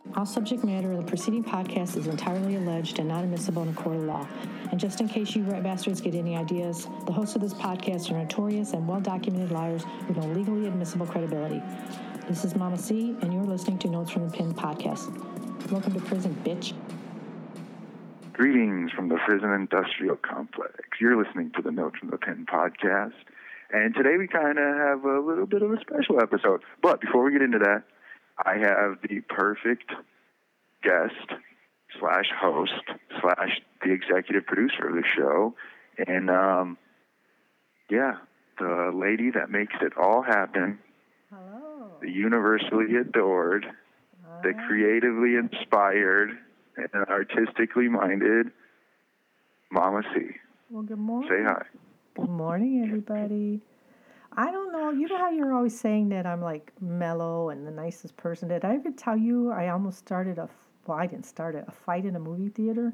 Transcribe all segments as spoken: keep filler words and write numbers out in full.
All subject matter of the preceding podcast is entirely alleged and not admissible in a court of law. And just in case you rat bastards get any ideas, the hosts of this podcast are notorious and well-documented liars with no legally admissible credibility. This is Mama C, and you're listening to Notes from the Pen podcast. Welcome to prison, bitch. Greetings from the prison industrial complex. You're listening to the Notes from the Pen podcast. And today we kind of have a little bit of a special episode. But before we get into that, I have the perfect guest slash host slash the executive producer of the show. And, um, yeah, the lady that makes it all happen. Hello. The universally adored, Hi. the creatively inspired, and artistically minded Mama C. Well, good morning. Say hi. Good morning, everybody. I don't know. You know how you're always saying that I'm like mellow and the nicest person. Did I ever tell you I almost started a, well, I didn't start it, a fight in a movie theater?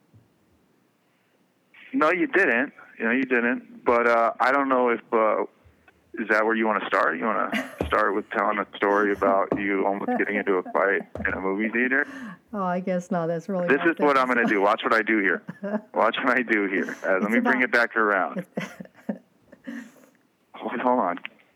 No, you didn't. You know, you didn't. But uh, I don't know if, uh, is that where you want to start? You want to start with telling a story about you almost getting into a fight in a movie theater? Oh, I guess not. That's really This not is what that. I'm going to do. Watch what I do here. Watch what I do here. Uh, let me about- bring it back around. Hold, hold on.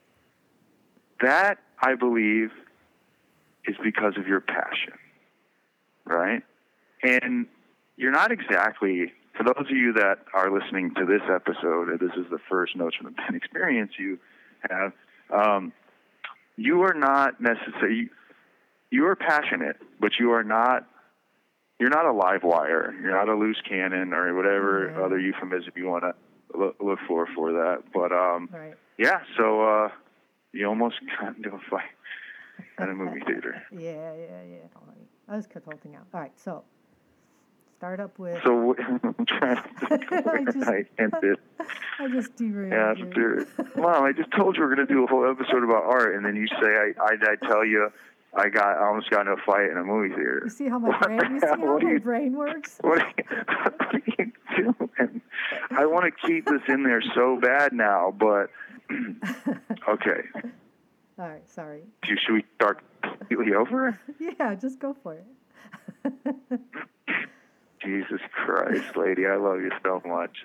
That, I believe, is because of your passion, right? And you're not exactly, for those of you that are listening to this episode, and this is the first Notes from the Pen experience you have, um, you are not necessarily, you are passionate, but you are not, you're not a live wire. You're not a loose cannon or whatever Yeah. other euphemism you want to look, look for for that. But, um, Right. yeah, so uh, you almost got into a fight at a movie theater. Yeah, yeah, yeah. Oh, honey. I was consulting out. All right, so start up with. So I'm trying to think I where just- I ended I just derailed you. after. Mom, I just told you we're going to do a whole episode about art, and then you say I, I, I tell you I got I almost got into a fight in a movie theater. You see how my What brain? You see the hell? how What are my you- brain works? What are, you, what are you doing? I want to keep this in there so bad now, but okay. All right, sorry. Should we start completely over? Yeah, just go for it. Jesus Christ, lady, I love you so much.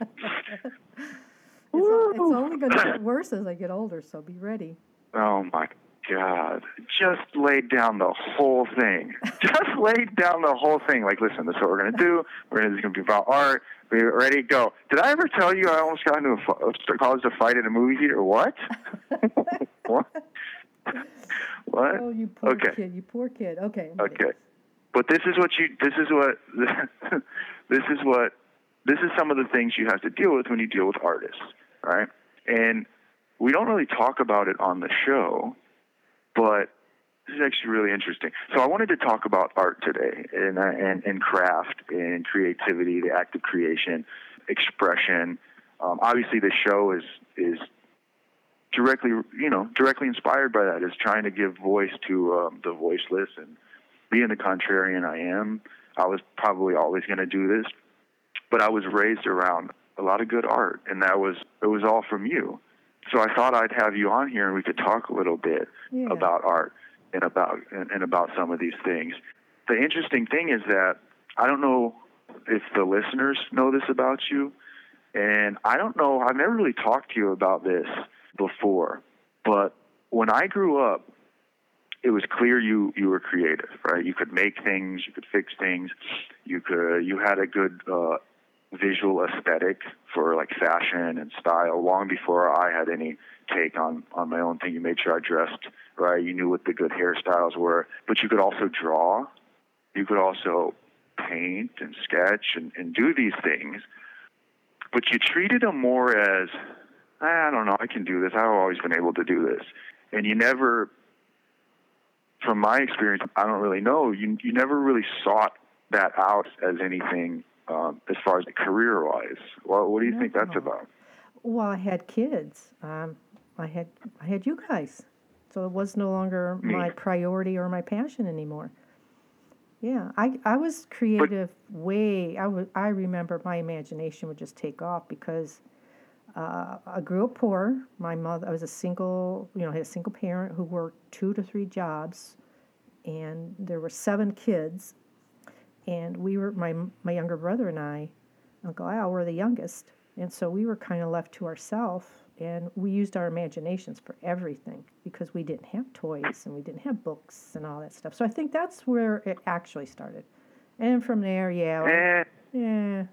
It's, o- it's only going to get worse as I get older, so be ready. Oh my God. Just laid down the whole thing. Just laid down the whole thing. Like, listen, this is what we're going to do. We're gonna, it's going to be about art. We're ready, go. Did I ever tell you I almost got into a, fu- caused a fight in a movie theater? What? What? What? Oh, you poor Okay. kid. You poor kid. Okay. I'm ready. Okay. But this is what you, this is what, this is what, this is some of the things you have to deal with when you deal with artists, right? And we don't really talk about it on the show, but this is actually really interesting. So I wanted to talk about art today and, uh, and, and craft and creativity, the act of creation, expression. Um, obviously the show is, is directly, you know, directly inspired by that, is trying to give voice to um, the voiceless. And being the contrarian I am, I was probably always going to do this, but I was raised around a lot of good art, and that was, it was all from you. So I thought I'd have you on here and we could talk a little bit Yeah. about art and about, and, and about some of these things. The interesting thing is that I don't know if the listeners know this about you, and I don't know, I've never really talked to you about this before, but when I grew up, it was clear you, you were creative, right? You could make things, you could fix things, you could, you had a good uh, visual aesthetic for like fashion and style long before I had any take on, on my own thing. You made sure I dressed right, you knew what the good hairstyles were, but you could also draw, you could also paint and sketch and, and do these things, but you treated them more as, I don't know, I can do this, I've always been able to do this. And you never, from my experience, I don't really know, you you never really sought that out as anything um, as far as career-wise. Well, what do you think that's No. about? Well, I had kids. Um, I had I had you guys, so it was no longer Me. my priority or my passion anymore. Yeah, I I was creative way. I was I remember my imagination would just take off because uh, I grew up poor. My mother, I was a single, you know, I had a single parent who worked two to three jobs and there were seven kids, and we were my my younger brother and I, Uncle Al, were the youngest, and so we were kind of left to ourselves, and we used our imaginations for everything because we didn't have toys and we didn't have books and all that stuff. So I think that's where it actually started, and from there, yeah, Eh, yeah,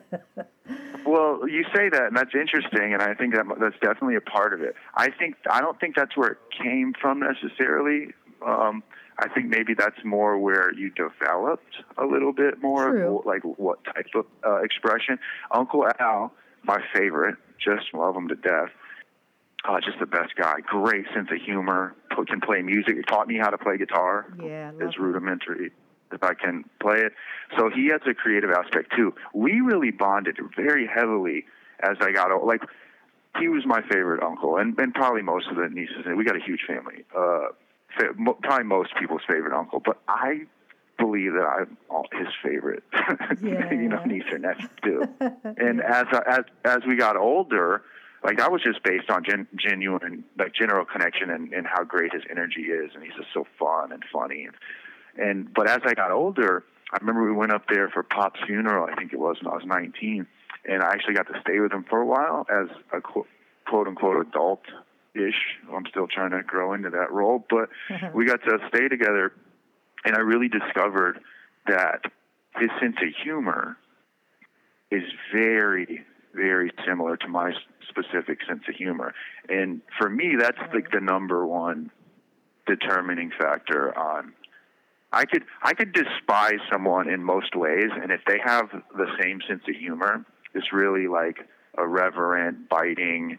well, you say that, and that's interesting, and I think that that's definitely a part of it. I think I don't think that's where it came from necessarily. Um, I think maybe that's more where you developed a little bit more, True. like what type of uh, expression. Uncle Al, my favorite, just love him to death. Uh, just the best guy. Great sense of humor. Can play music. He taught me how to play guitar. yeah. It's rudimentary if I can play it. So he has a creative aspect too. We really bonded very heavily as I got old. Like, he was my favorite uncle, and, and probably most of the nieces. We got a huge family. Uh, fa- mo- probably most people's favorite uncle, but I believe that I'm all his favorite, Yeah. you know, niece or nephew too. And as, I, as as we got older, like, that was just based on gen, genuine, like, general connection and, and how great his energy is, and he's just so fun and funny. And, and but as I got older, I remember we went up there for Pop's funeral. I think it was when I was nineteen, and I actually got to stay with him for a while as a quote, quote unquote adult-ish. I'm still trying to grow into that role, but we got to stay together, and I really discovered that his sense of humor is very, very similar to my specific sense of humor. And for me, that's like the number one determining factor on. I could I could despise someone in most ways, and if they have the same sense of humor, it's really like irreverent, biting,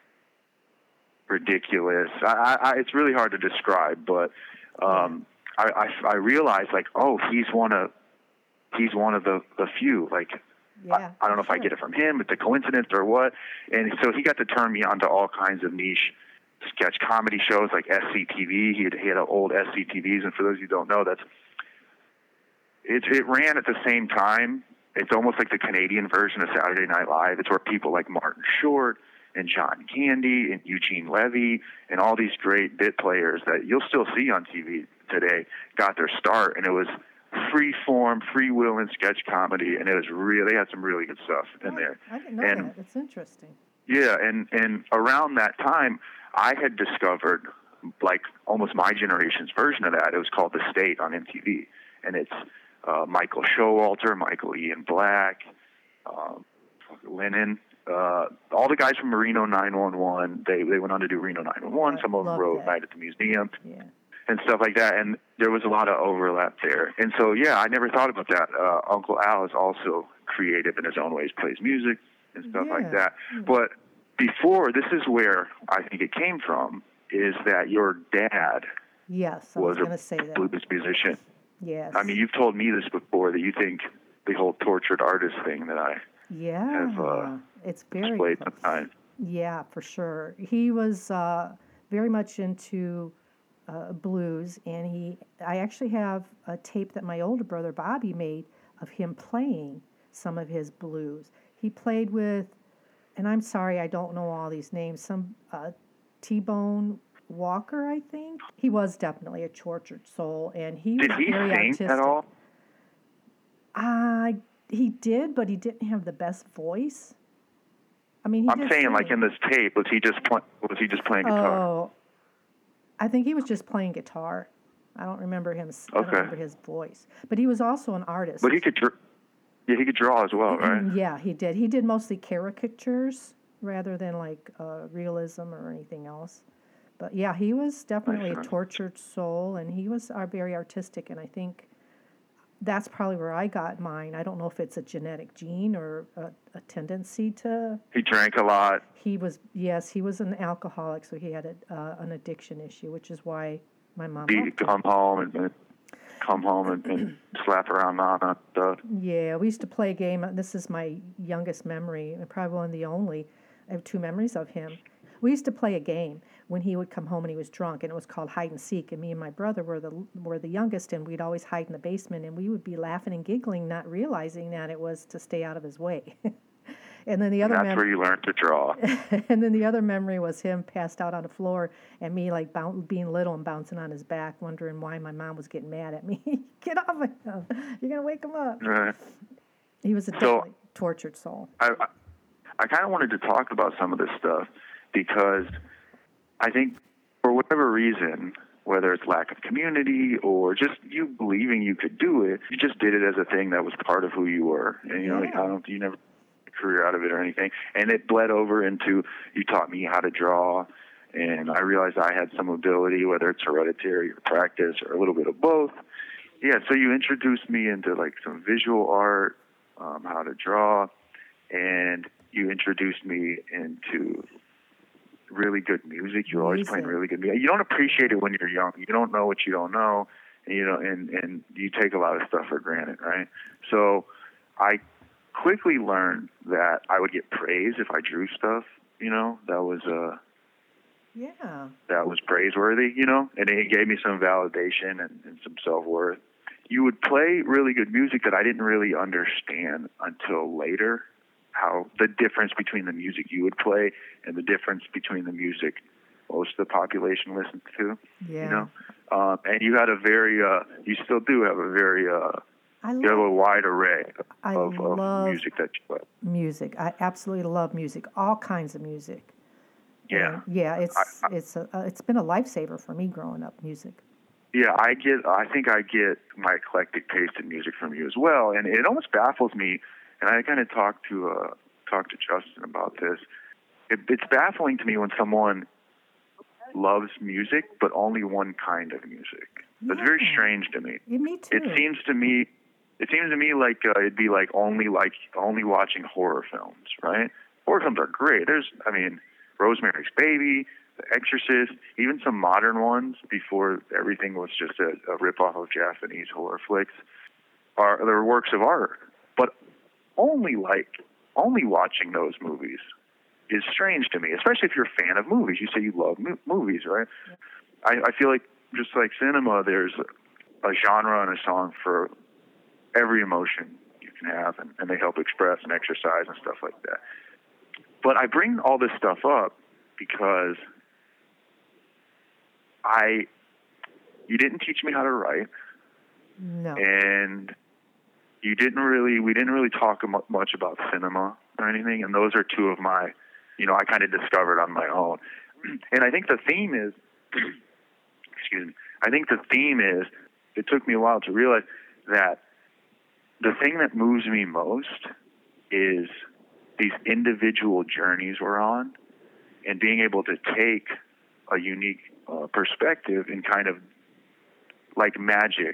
ridiculous. I, I, it's really hard to describe, but um, I, I I realized, like, oh, he's one of he's one of the, the few. Like, Yeah, I, I don't know if sure. I get it from him, it's a coincidence or what. And so he got to turn me on to all kinds of niche sketch comedy shows like S C T V. He had, he had old S C T Vs, and for those of you who don't know, that's it, it ran at the same time. It's almost like the Canadian version of Saturday Night Live. It's where people like Martin Short and John Candy and Eugene Levy and all these great bit players that you'll still see on T V today got their start, and it was free form, free will and sketch comedy, and it was really, they had some really good stuff in Oh, there. I didn't know And that. It's interesting. yeah, and, and around that time, I had discovered, like, almost my generation's version of that. It was called The State on M T V, and it's uh, Michael Showalter, Michael Ian Black, um, Lennon, uh, all the guys from Reno nine one one. They they went on to do Reno nine one one. I Some of them love wrote that. Night at the Museum Yeah. and stuff like that, and there was a lot of overlap there. And so, yeah, I never thought about that. Uh, Uncle Al is also creative in his own ways, plays music and stuff like Yeah. that. But before, this is where I think it came from, is that your dad Yes, I was, was going to a say that. blues musician. Yes. I mean, you've told me this before, that you think the whole tortured artist thing that I yeah, have uh, it's very played close. sometimes. Yeah, for sure. He was uh, very much into uh, blues, and he. I actually have a tape that my older brother Bobby made of him playing some of his blues. He played with, and I'm sorry, I don't know all these names. Some uh, T-Bone Walker, I think. He was definitely a tortured soul, and he Did was he very sing artistic. at all? Uh, he did, but he didn't have the best voice. I mean, he I'm did saying, like, sing. in this tape, was he just play, was he just playing guitar? Oh, I think he was just playing guitar. I don't remember him. I don't Okay. remember his voice, but he was also an artist. But he could, dr- yeah, he could draw as well, right? Yeah, he did. He did mostly caricatures rather than like uh, realism or anything else. But yeah, he was definitely a Nice. tortured soul, and he was uh, very artistic. And I think that's probably where I got mine. I don't know if it's a genetic gene or a, a tendency to. He drank a lot. He was yes, he was an alcoholic, so he had a, uh, an addiction issue, which is why my mom Be, left him. come home and, and come home and, and slap around Nana and stuff. Yeah, we used to play a game. This is my youngest memory, and probably one of the only. I have two memories of him. We used to play a game when he would come home and he was drunk, and it was called hide and seek. And me and my brother were the were the youngest, and we'd always hide in the basement, and we would be laughing and giggling, not realizing that it was to stay out of his way. And then the other That's mem- where you learn to draw. And then the other memory was him passed out on the floor and me like boun- being little and bouncing on his back, wondering why my mom was getting mad at me. Get off of him! You're gonna wake him up. Right. He was a So, definitely tortured soul. I, I, I kind of wanted to talk about some of this stuff because I think for whatever reason, whether it's lack of community or just you believing you could do it, you just did it as a thing that was part of who you were. And, you know, Yeah. I don't, you never made a career out of it or anything. And it bled over into, you taught me how to draw, and I realized I had some ability, whether it's hereditary or practice or a little bit of both. Yeah, so you introduced me into like some visual art, um, how to draw, and you introduced me into really good music. You're always Music. playing really good music. You don't appreciate it when you're young. You don't know what you don't know, and you know, and and you take a lot of stuff for granted, right? So I quickly learned that I would get praise if I drew stuff. You know, that was uh Yeah. that was praiseworthy. You know, and it gave me some validation and, and some self worth. You would play really good music that I didn't really understand until later. How the difference between the music you would play and the difference between the music most of the population listens to, Yeah. you know, um, and you had a very, uh, you still do have a very, uh, I you have a love wide array I of, of love music that you play. music. I absolutely love music. All kinds of music. Yeah, And yeah. It's I- I- it's a, uh, it's been a lifesaver for me growing up. Music. yeah. I get, I think I get my eclectic taste in music from you as well, and it almost baffles me. And I kind of talked to uh, talked to Justin about this. It, it's baffling to me when someone loves music, but only one kind of music. That's very Yeah. strange to me. Yeah, me too. It seems to me, it seems to me like uh, it'd be like only like only watching horror films, right? Horror films are great. There's, I mean, Rosemary's Baby, The Exorcist, even some modern ones before everything was just a, a ripoff of Japanese horror flicks. Are they're works of art, but only like only watching those movies is strange to me, especially if you're a fan of movies. You say you love mo- movies, right? Yeah. I, I feel like just like cinema, there's a, a genre and a song for every emotion you can have, and, and they help express and exercise and stuff like that. But I bring all this stuff up because I, you didn't teach me how to write, No. and you didn't really, we didn't really talk mu- much about cinema or anything, and those are two of my, you know, I kind of discovered on my own. And I think the theme is, excuse me, I think the theme is, it took me a while to realize that the thing that moves me most is these individual journeys we're on, and being able to take a unique uh, perspective and kind of, like magic,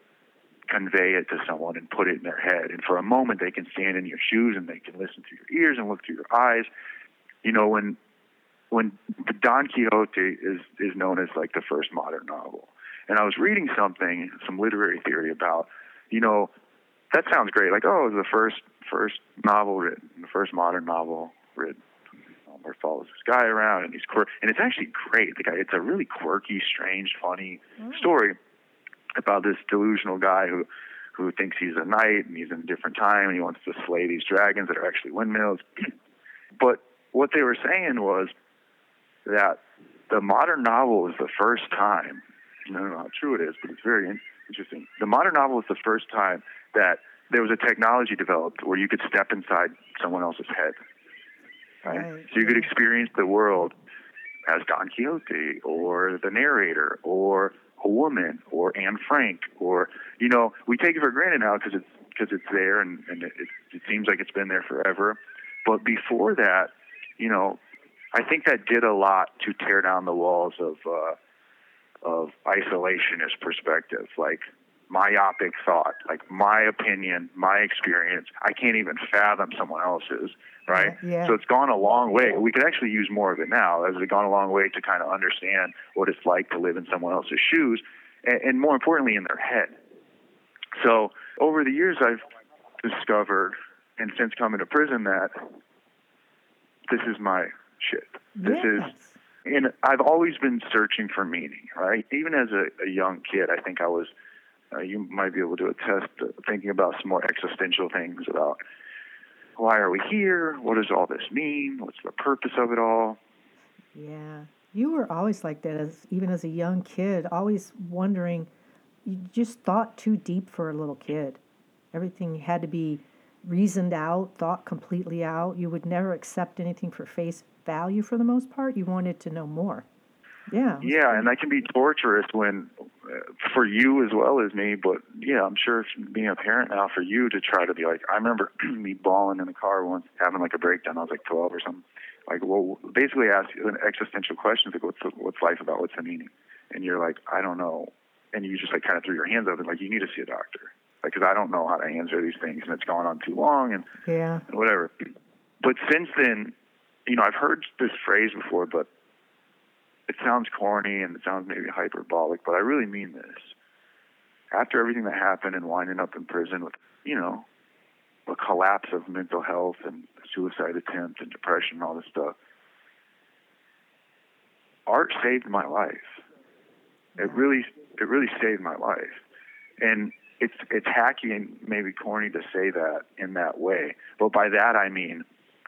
convey it to someone and put it in their head. And for a moment, they can stand in your shoes and they can listen through your ears and look through your eyes. You know, when when Don Quixote is is known as like the first modern novel, and I was reading something, some literary theory about, you know, that sounds great. Like, oh, it was the first first novel written, the first modern novel written, um, where it follows this guy around and he's quirk, and it's actually great. The guy, it's a really quirky, strange, funny Oh. story about this delusional guy who who thinks he's a knight and he's in a different time and he wants to slay these dragons that are actually windmills. But what they were saying was that the modern novel is the first time, I don't know how true it is, but it's very interesting. The modern novel is the first time that there was a technology developed where you could step inside someone else's head. Right? Right, So you could yeah. experience the world as Don Quixote or the narrator or a woman or Anne Frank, or, you know, we take it for granted now because it's because it's there and, and it, it seems like it's been there forever. But before that, you know, I think that did a lot to tear down the walls of uh, of isolationist perspective, like myopic thought, like my opinion, my experience. I can't even fathom someone else's, right? Yeah, yeah. So it's gone a long way. We could actually use more of it now. As it's gone a long way to kind of understand what it's like to live in someone else's shoes, and, and more importantly, in their head. So over the years, I've discovered, and since coming to prison, that this is my shit. This is, Yes. and I've always been searching for meaning, right? Even as a, a young kid, I think I was, uh, you might be able to attest, to thinking about some more existential things about why are we here? What does all this mean? What's the purpose of it all? Yeah. You were always like that, as even as a young kid, always wondering. You just thought too deep for a little kid. Everything had to be reasoned out, thought completely out. You would never accept anything for face value for the most part. You wanted to know more. Yeah. Yeah, and that can be torturous when, uh, for you as well as me, but yeah, I'm sure being a parent now, for you to try to be like, I remember me bawling in the car once, having like a breakdown. I was like twelve or something. Like, well, basically ask an existential questions like, what's, what's life about? What's the meaning? And you're like, I don't know. And you just like kind of threw your hands up and like, you need to see a doctor. Like, because I don't know how to answer these things, and it's gone on too long, and, yeah. and whatever. But since then, you know, I've heard this phrase before, but it sounds corny and it sounds maybe hyperbolic, but I really mean this. After everything that happened and winding up in prison with, you know, a collapse of mental health and suicide attempts and depression and all this stuff, art saved my life. It really, it really saved my life. And it's it's hacky and maybe corny to say that in that way, but by that I mean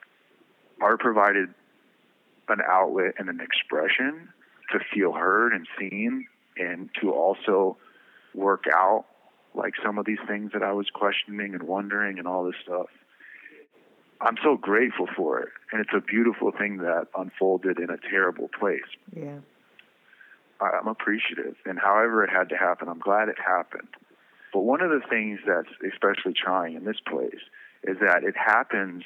art provided an outlet and an expression to feel heard and seen, and to also work out like some of these things that I was questioning and wondering and all this stuff. I'm so grateful for it, and it's a beautiful thing that unfolded in a terrible place. Yeah. I'm appreciative, and however it had to happen, I'm glad it happened. But one of the things that's especially trying in this place is that it happens,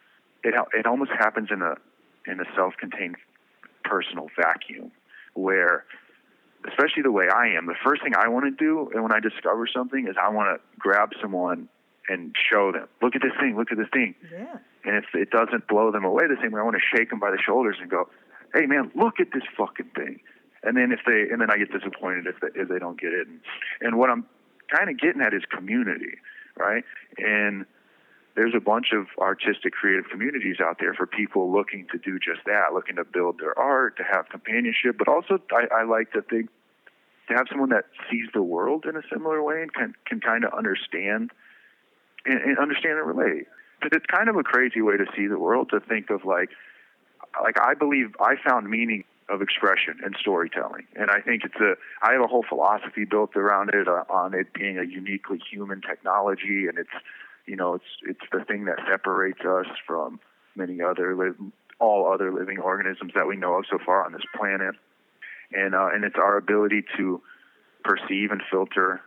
it it almost happens in a in a self-contained personal vacuum, where, especially the way I am, the first thing I want to do, and when I discover something, is I want to grab someone and show them, look at this thing, look at this thing. Yeah. And if it doesn't blow them away the same way, I want to shake them by the shoulders and go, hey man, look at this fucking thing. And then if they, and then I get disappointed if they, if they don't get it. And, and what I'm kind of getting at is community, right? And there's a bunch of artistic, creative communities out there for people looking to do just that, looking to build their art, to have companionship, but also I, I like that they, to have someone that sees the world in a similar way and can, can kind of understand and, and understand and relate. Because it's kind of a crazy way to see the world, to think of like, like I believe I found meaning of expression and storytelling. And I think it's a, I have a whole philosophy built around it, uh, on it being a uniquely human technology. And it's, you know, it's, it's the thing that separates us from many other, li- all other living organisms that we know of so far on this planet. And, uh, and it's our ability to perceive and filter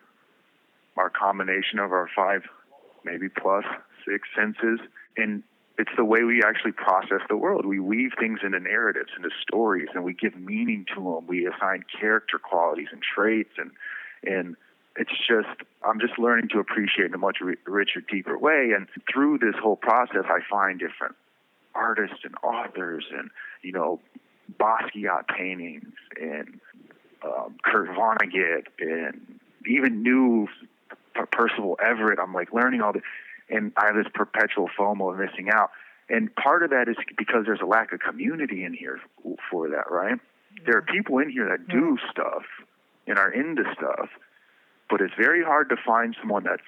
our combination of our five, maybe plus six senses. And it's the way we actually process the world. We weave things into narratives, into stories, and we give meaning to them. We assign character qualities and traits, and and it's just, I'm just learning to appreciate in a much richer, deeper way. And through this whole process, I find different artists and authors, and you know, Basquiat paintings, and um, Kurt Vonnegut, and even new Percival Everett. I'm like learning all this. And I have this perpetual FOMO of missing out. And part of that is because there's a lack of community in here for that, right? Yeah. There are people in here that do yeah. stuff and are into stuff, but it's very hard to find someone that's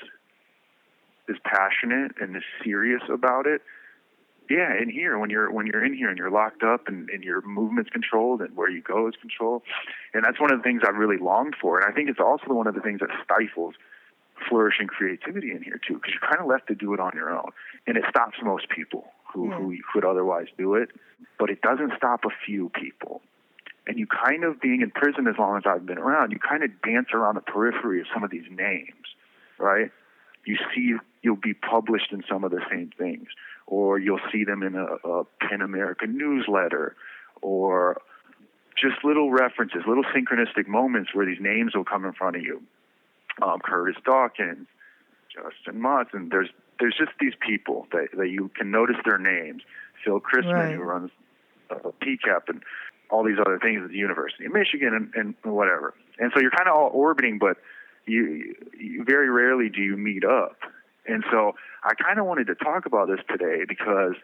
is passionate and is serious about it. Yeah, in here, when you're when you're in here and you're locked up and, and your movement's controlled and where you go is controlled. And that's one of the things I've really longed for. And I think it's also one of the things that stifles flourishing creativity in here too, because you're kind of left to do it on your own, and it stops most people who yeah. who could otherwise do it, but it doesn't stop a few people. And you kind of, being in prison as long as I've been around, you kind of dance around the periphery of some of these names, right? You see, you'll be published in some of the same things, or you'll see them in a, a PEN American newsletter, or just little references, little synchronistic moments where these names will come in front of you. Um, Curtis Dawkins, Justin Motz, and there's there's just these people that, that you can notice their names. Phil Chrisman, right. who runs uh, P C A P, and all these other things at the University of Michigan, and, and whatever. And so you're kind of all orbiting, but you, you very rarely do you meet up. And so I kind of wanted to talk about this today because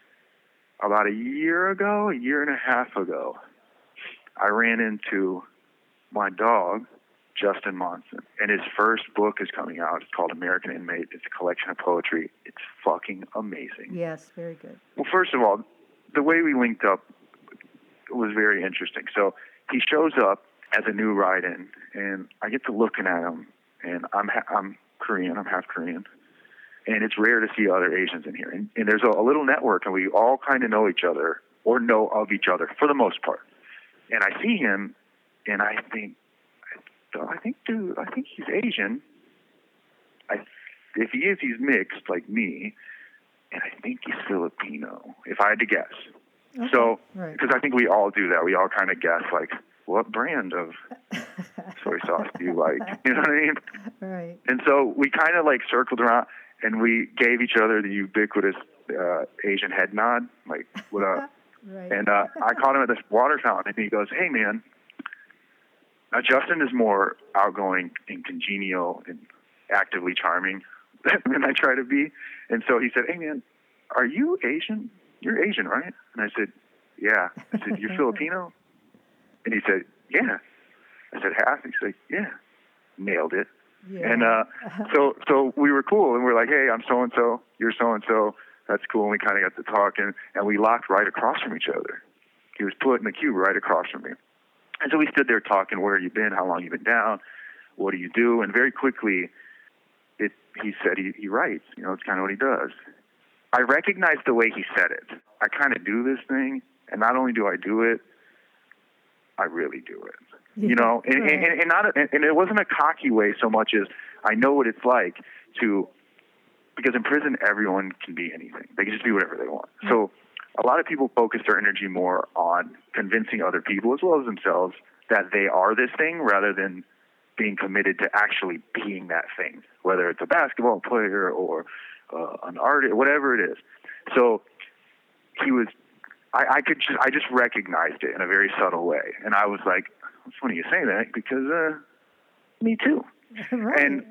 about a year ago, a year and a half ago, I ran into my dog, Justin Monson, and his first book is coming out. It's called American Inmate. It's a collection of poetry. It's fucking amazing. Yes, very good. Well, first of all, the way we linked up was very interesting. So he shows up as a new write-in, and I get to looking at him, and I'm ha- I'm Korean. I'm half Korean, and it's rare to see other Asians in here. And, and there's a, a little network, and we all kind of know each other or know of each other for the most part. And I see him, and I think, I think, dude, I think he's Asian. I, if he is, he's mixed like me, and I think he's Filipino, if I had to guess. Okay, so, because right. I think we all do that. We all kind of guess, like, what brand of soy sauce do you like? You know what I mean? Right. And so we kind of, like, circled around, and we gave each other the ubiquitous uh, Asian head nod, like, what up? Right. And uh, I caught him at this water fountain, and he goes, hey, man. Now, Justin is more outgoing and congenial and actively charming than I try to be. And so he said, hey, man, are you Asian? You're Asian, right? And I said, yeah. I said, you're Filipino? And he said, yeah. I said, half? He said, yeah. Nailed it. Yeah. And uh, so so we were cool, and we're like, hey, I'm so-and-so, you're so-and-so. That's cool. And we kind of got to talking, and we locked right across from each other. He was put in the cube right across from me. And so we stood there talking, where have you been? How long you been down? What do you do? And very quickly, it, he said he, he writes. You know, it's kind of what he does. I recognized the way he said it. I kind of do this thing, and not only do I do it, I really do it. Yeah, you know, and, right. and, and, not a, and it wasn't a cocky way so much as I know what it's like to, because in prison, everyone can be anything. They can just be whatever they want. Mm-hmm. So a lot of people focus their energy more on convincing other people as well as themselves that they are this thing rather than being committed to actually being that thing, whether it's a basketball player or uh, an artist, whatever it is. So he was, I, I could just, I just recognized it in a very subtle way. And I was like, it's funny you say that because uh, me too. Right. And,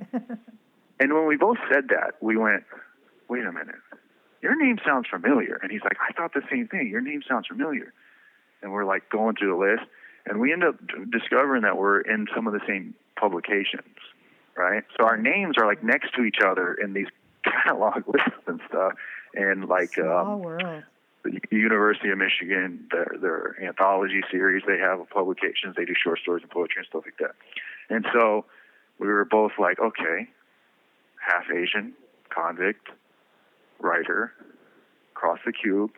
and when we both said that, we went, wait a minute. Your name sounds familiar. And he's like, I thought the same thing. Your name sounds familiar. And we're like going through the list. And we end up d- discovering that we're in some of the same publications, right? So our names are like next to each other in these catalog lists and stuff. And like Small um, world. the University of Michigan, their, their anthology series, they have publications. They do short stories and poetry and stuff like that. And so we were both like, okay, half Asian, convict, writer, cross the cube,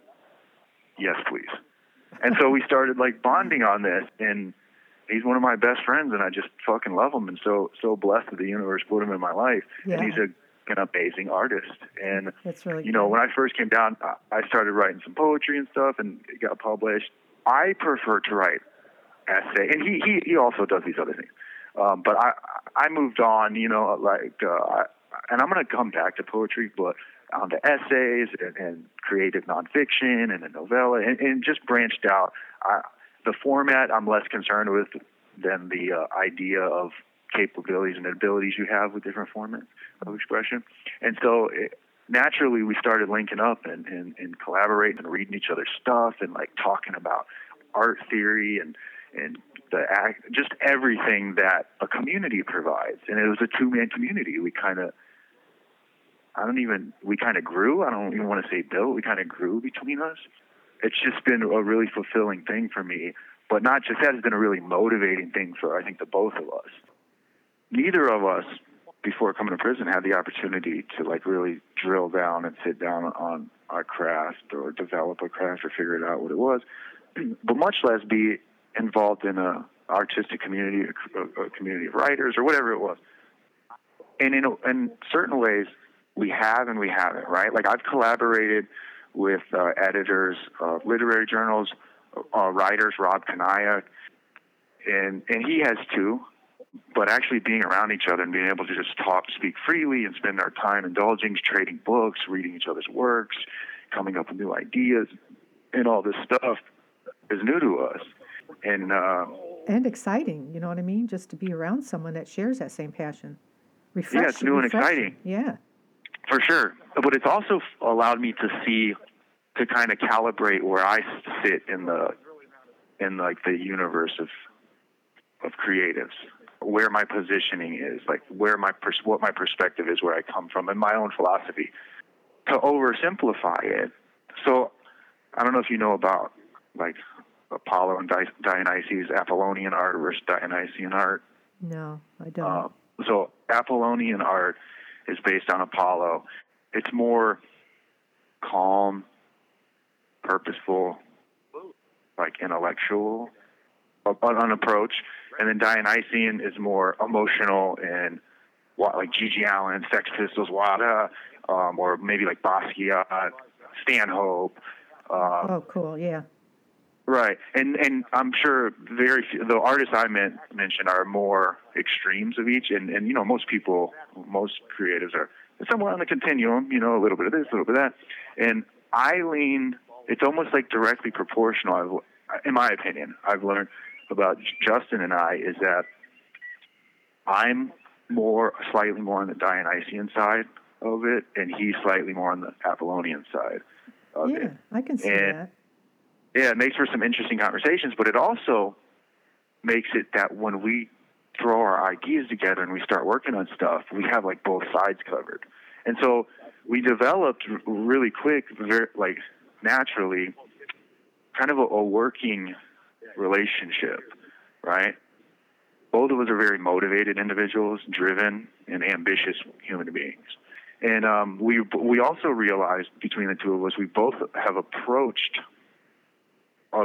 yes, please. And so we started like bonding on this, and he's one of my best friends, and I just fucking love him, and so so blessed that the universe put him in my life. Yeah. And he's a, an amazing artist. And That's really you know, cool. when I first came down, I started writing some poetry and stuff, and it got published. I prefer to write essay, and he he, he also does these other things. Um, but I I moved on, you know, like, uh, I, and I'm going to come back to poetry, but onto essays and, and creative nonfiction and a novella, and, and just branched out. I, the format I'm less concerned with than the uh, idea of capabilities and abilities you have with different formats of expression. And so it, naturally we started linking up and, and, and collaborating and reading each other's stuff and like talking about art theory and, and the act, just everything that a community provides. And it was a two-man community. We kind of, I don't even, we kind of grew. I don't even want to say built. We kind of grew between us. It's just been a really fulfilling thing for me. But not just that, it's been a really motivating thing for, I think, the both of us. Neither of us, before coming to prison, had the opportunity to, like, really drill down and sit down on our craft or develop a craft or figure it out what it was, but much less be involved in a artistic community, a, a community of writers or whatever it was. And in, in certain ways, we have and we haven't, right? Like, I've collaborated with uh, editors of literary journals, uh, writers, Rob Kanaya, and and he has too. But actually being around each other and being able to just talk, speak freely, and spend our time indulging, trading books, reading each other's works, coming up with new ideas, and all this stuff is new to us. And uh, and exciting, you know what I mean? Just to be around someone that shares that same passion. Refreshing. Yeah, it's new and exciting. Yeah. For sure. But it's also allowed me to see, to kind of calibrate where I sit in the, in like the universe of, of creatives. where my positioning is, like where my pers- what my perspective is, where I come from, and my own philosophy. To oversimplify it, so I don't know if you know about like Apollo and Di- Dionysus, Apollonian art versus Dionysian art. No, I don't. Uh, so Apollonian art is based on Apollo. It's more calm, purposeful, like intellectual an approach, and then Dionysian is more emotional and like Gigi Allen, Sex Pistols, Wada, um, or maybe like Basquiat, Stanhope. Um, oh, cool, yeah. Right, and and I'm sure very few, the artists I meant, mentioned are more extremes of each, and, and you know most people, most creatives are somewhere on the continuum, you know, a little bit of this, a little bit of that, and I lean, it's almost like directly proportional, in my opinion, I've learned about Justin and I, is that I'm more, slightly more on the Dionysian side of it, and he's slightly more on the Apollonian side of yeah, it. Yeah, I can see and, that. Yeah, it makes for some interesting conversations, but it also makes it that when we throw our ideas together and we start working on stuff, we have like both sides covered. And so we developed really quick, very, like naturally, kind of a, a working relationship, right? Both of us are very motivated individuals, driven and ambitious human beings. And um, we we also realized between the two of us, we both have approached, uh, I'm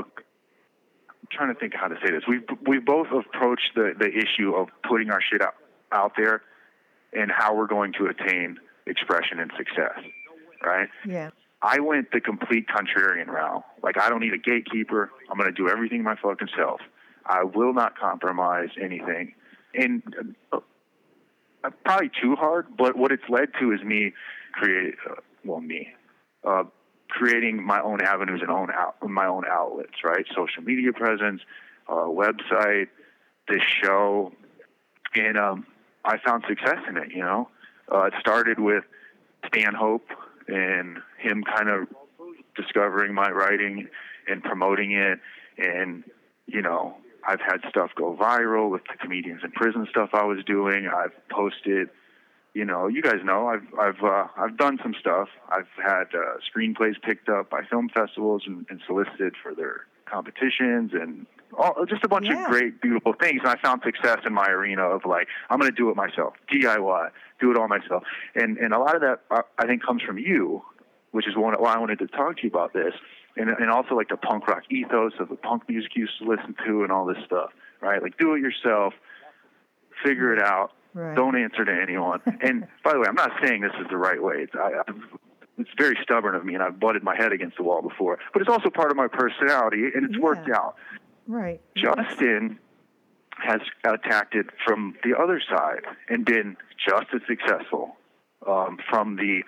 trying to think how to say this, we we both approached the, the issue of putting our shit out, out there and how we're going to attain expression and success, right? Yeah. I went the complete contrarian route. Like, I don't need a gatekeeper. I'm going to do everything my fucking self. I will not compromise anything. And uh, probably too hard, but what it's led to is me create, uh, well, me, uh, creating my own avenues and own out, my own outlets, right? Social media presence, uh, website, this show. And um, I found success in it, you know. Uh, it started with Stanhope and him kind of discovering my writing and promoting it. And, you know, I've had stuff go viral with the comedians in prison stuff I was doing. I've posted, you know, you guys know, I've I've uh, I've done some stuff. I've had uh, screenplays picked up by film festivals and, and solicited for their competitions and all, just a bunch yeah. of great, beautiful things. And I found success in my arena of like, I'm going to do it myself, D I Y, do it all myself. And and a lot of that, uh, I think, comes from you, which is one, why I wanted to talk to you about this. And, and also like the punk rock ethos of the punk music you used to listen to and all this stuff, right? Like, do it yourself, figure it out, right. Don't answer to anyone. And by the way, I'm not saying this is the right way. It's, I, it's very stubborn of me, and I've butted my head against the wall before. But it's also part of my personality, and it's yeah. worked out. Right. Justin has attacked it from the other side and been just as successful um, from the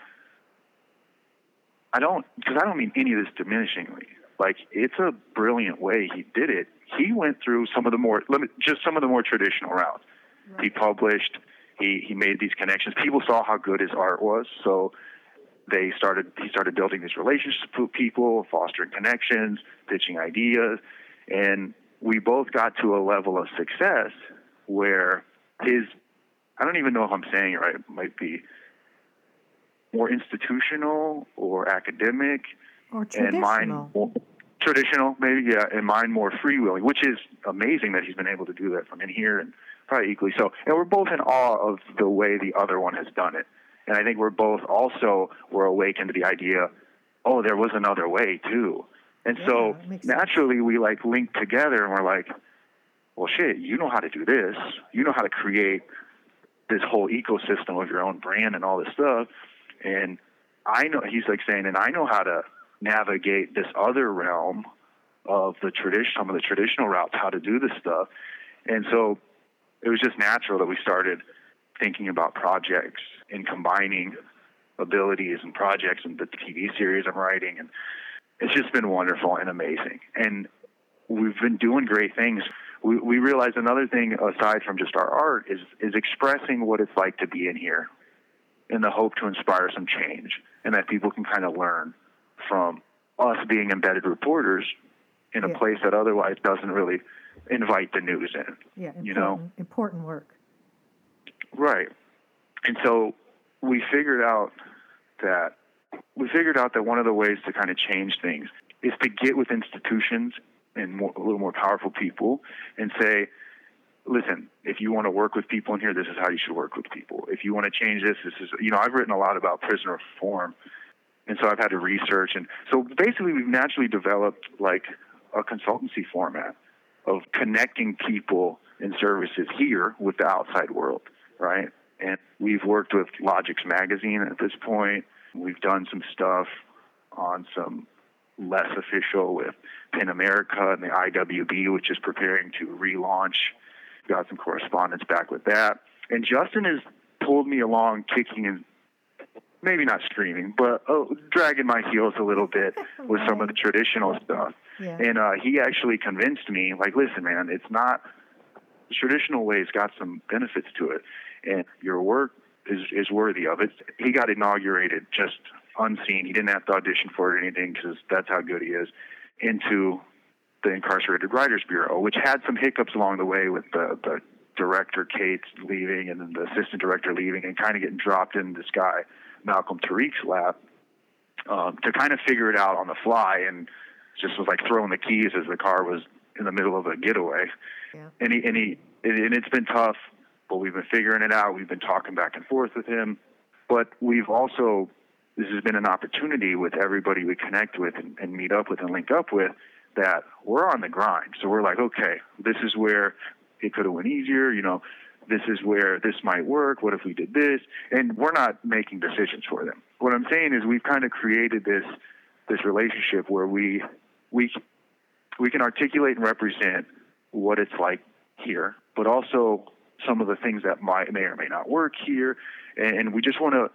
I don't, because I don't mean any of this diminishingly. Like, it's a brilliant way he did it. He went through some of the more, just some of the more traditional routes. Right. He published, he, he made these connections. People saw how good his art was, so they started, he started building these relationships with people, fostering connections, pitching ideas, and we both got to a level of success where his, I don't even know if I'm saying it right, it might be more institutional or academic, or traditional. and mine more, traditional, maybe, yeah, and mine more freewheeling, which is amazing that he's been able to do that from in here, and probably equally so. And we're both in awe of the way the other one has done it. And I think we're both also were awakened to the idea, oh, there was another way too. And yeah, so naturally sense. we like link together, and we're like, well, shit, you know how to do this. You know how to create this whole ecosystem of your own brand and all this stuff. And I know, he's like saying, and I know how to navigate this other realm of the tradition, some of the traditional routes, how to do this stuff. And so it was just natural that we started thinking about projects and combining abilities and projects and the T V series I'm writing. And it's just been wonderful and amazing. And we've been doing great things. We, we realized another thing aside from just our art is, is expressing what it's like to be in here, in the hope to inspire some change, and that people can kind of learn from us being embedded reporters in a yeah. place that otherwise doesn't really invite the news in. Yeah, important, you know, important work. Right. And so we figured out that we figured out that one of the ways to kind of change things is to get with institutions and more, a little more powerful people and say, listen, if you want to work with people in here, this is how you should work with people. If you want to change this, this is, you know, I've written a lot about prisoner reform, and so I've had to research. And so basically we've naturally developed like a consultancy format of connecting people and services here with the outside world, right? And we've worked with Logix Magazine at this point. We've done some stuff on some less official with PEN America and the I W B, which is preparing to relaunch. Got some correspondence back with that. And Justin has pulled me along kicking and maybe not screaming, but oh, dragging my heels a little bit with some of the traditional stuff. Yeah. And uh, he actually convinced me, like, listen, man, it's not, the traditional way's got some benefits to it, and your work is, is worthy of it. He got inaugurated just unseen. He didn't have to audition for it or anything because that's how good he is, into the Incarcerated Writers Bureau, which had some hiccups along the way with the, the director, Kate, leaving, and then the assistant director leaving, and kind of getting dropped in this guy, Malcolm Tariq's lap, um, to kind of figure it out on the fly, and just was like throwing the keys as the car was in the middle of a getaway. Yeah. And he, and he, and it's been tough, but we've been figuring it out. We've been talking back and forth with him, but we've also, this has been an opportunity with everybody we connect with and, and meet up with and link up with, that we're on the grind. So we're like, okay, this is where it could have went easier, you know, this is where this might work, what if we did this? And we're not making decisions for them. What I'm saying is we've kind of created this this relationship where we we we can articulate and represent what it's like here, but also some of the things that might may or may not work here. And, and we just want to,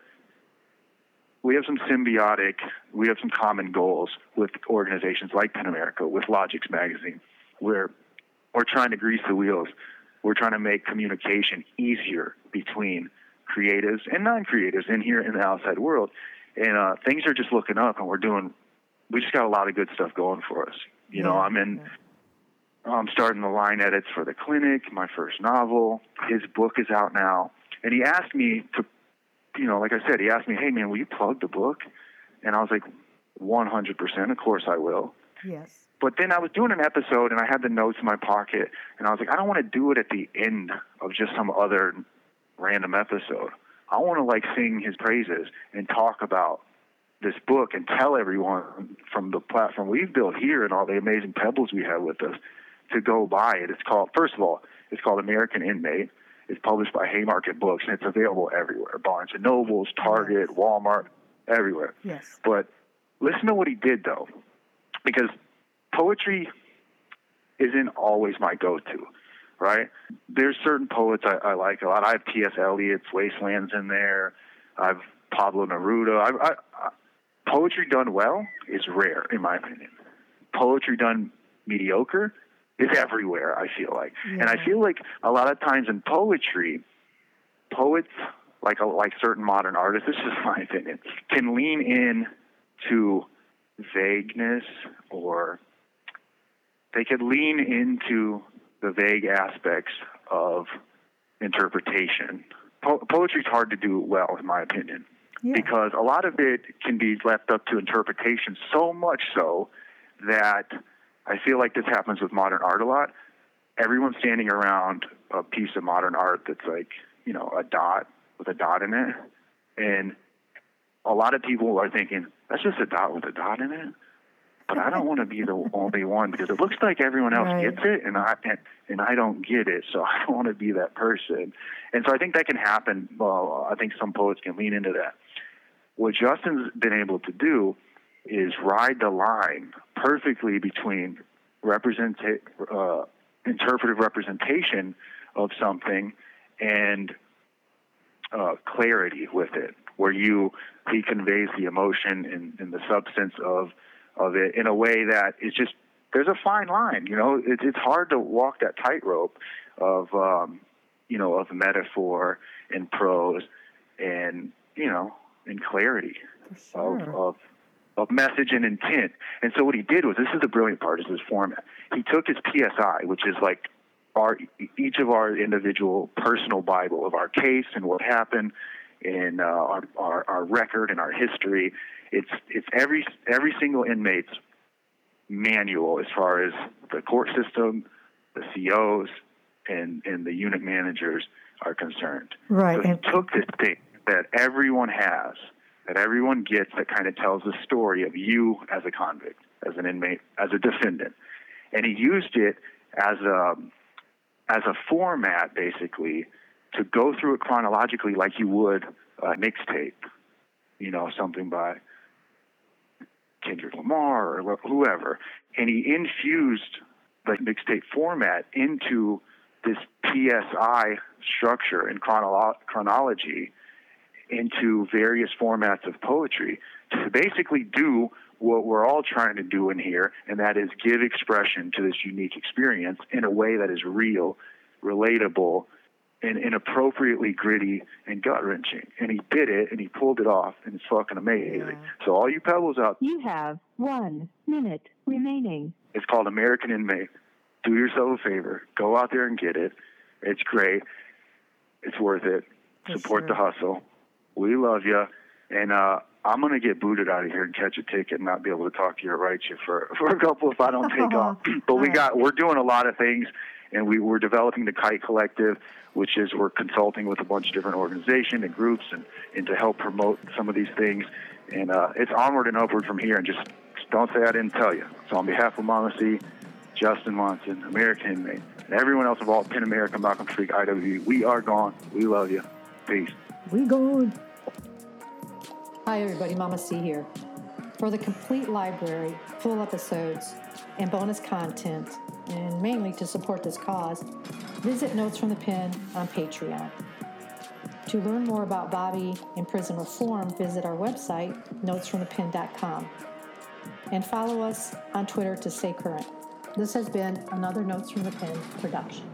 we have some symbiotic, we have some common goals with organizations like PEN America, with Logix Magazine, where we're trying to grease the wheels. We're trying to make communication easier between creatives and non-creatives in here in the outside world. And uh, things are just looking up, and we're doing, we just got a lot of good stuff going for us. You yeah, know, I'm in, yeah. I'm starting the line edits for The Clinic, my first novel. His book is out now. And he asked me to, you know, like I said, he asked me, hey, man, will you plug the book? And I was like, one hundred percent, of course I will. Yes. But then I was doing an episode, and I had the notes in my pocket, and I was like, I don't want to do it at the end of just some other random episode. I want to, like, sing his praises and talk about this book and tell everyone from the platform we've built here and all the amazing pebbles we have with us to go buy it. It's called, first of all, it's called American Inmate. It's published by Haymarket Books, and it's available everywhere. Barnes and Nobles, Target, yes. Walmart, everywhere. Yes. But listen to what he did, though, because poetry isn't always my go-to, right? There's certain poets I, I like a lot. I have T S. Eliot's Wastelands in there. I've Pablo Neruda. I, I, I, poetry done well is rare, in my opinion. Poetry done mediocre is everywhere, I feel like. Yeah. And I feel like a lot of times in poetry, poets, like a, like certain modern artists, this is my opinion, can lean in to vagueness, or they could lean into the vague aspects of interpretation. Po- poetry's hard to do well, in my opinion, yeah. because a lot of it can be left up to interpretation, so much so that I feel like this happens with modern art a lot. Everyone's standing around a piece of modern art that's like, you know, a dot with a dot in it, and a lot of people are thinking, that's just a dot with a dot in it. But I don't want to be the only one, because it looks like everyone else right. gets it, and I and, and I don't get it, so I don't want to be that person. And so I think that can happen. Well, I think some poets can lean into that. What Justin's been able to do is ride the line perfectly between represent uh, interpretive representation of something and uh, clarity with it, where you he conveys the emotion and, and the substance of of it in a way that is just, there's a fine line, you know. It, it's hard to walk that tightrope of um, you know, of metaphor and prose and, you know, and clarity For sure. of, of of message and intent. And so what he did was, this is the brilliant part, is his format. He took his P S I, which is like our each of our individual personal Bible of our case and what happened, and uh, our, our our record and our history. It's it's every every single inmate's manual as far as the court system, the C Os, and and the unit managers are concerned. Right. So he took this thing that everyone has, that everyone gets, that kind of tells the story of you as a convict, as an inmate, as a defendant, and he used it as a as a format, basically, to go through it chronologically like you would a mixtape, you know, something by Kendrick Lamar or whoever, and he infused the mixtape format into this P S I structure and chronolo- chronology into various formats of poetry to basically do what we're all trying to do in here, and that is give expression to this unique experience in a way that is real, relatable, and, and appropriately gritty and gut-wrenching. And he did it, and he pulled it off, and it's fucking amazing. Yeah. So all you Pebbles out there. You have one minute remaining. It's called American Inmate. Do yourself a favor. Go out there and get it. It's great. It's worth it. For Support sure. the hustle. We love you. And uh, I'm going to get booted out of here and catch a ticket and not be able to talk to you or write you for, for a couple if I don't take off. But we got, we're doing a lot of things, and we, we're developing the Kite Collective, which is we're consulting with a bunch of different organizations and groups and, and to help promote some of these things. And uh, it's onward and upward from here. And just, just don't say I didn't tell you. So on behalf of Mama C, Justin Monson, American Inmate, and everyone else involved, Pin America, Malcolm Freak, I W, we are gone. We love you. Peace. We gone. Hi, everybody. Mama C here. For the complete library, full episodes, and bonus content, and mainly to support this cause, visit Notes from the Pen on Patreon. To learn more about Bobby and prison reform, visit our website, notes from the pen dot com, and follow us on Twitter to stay current. This has been another Notes from the Pen production.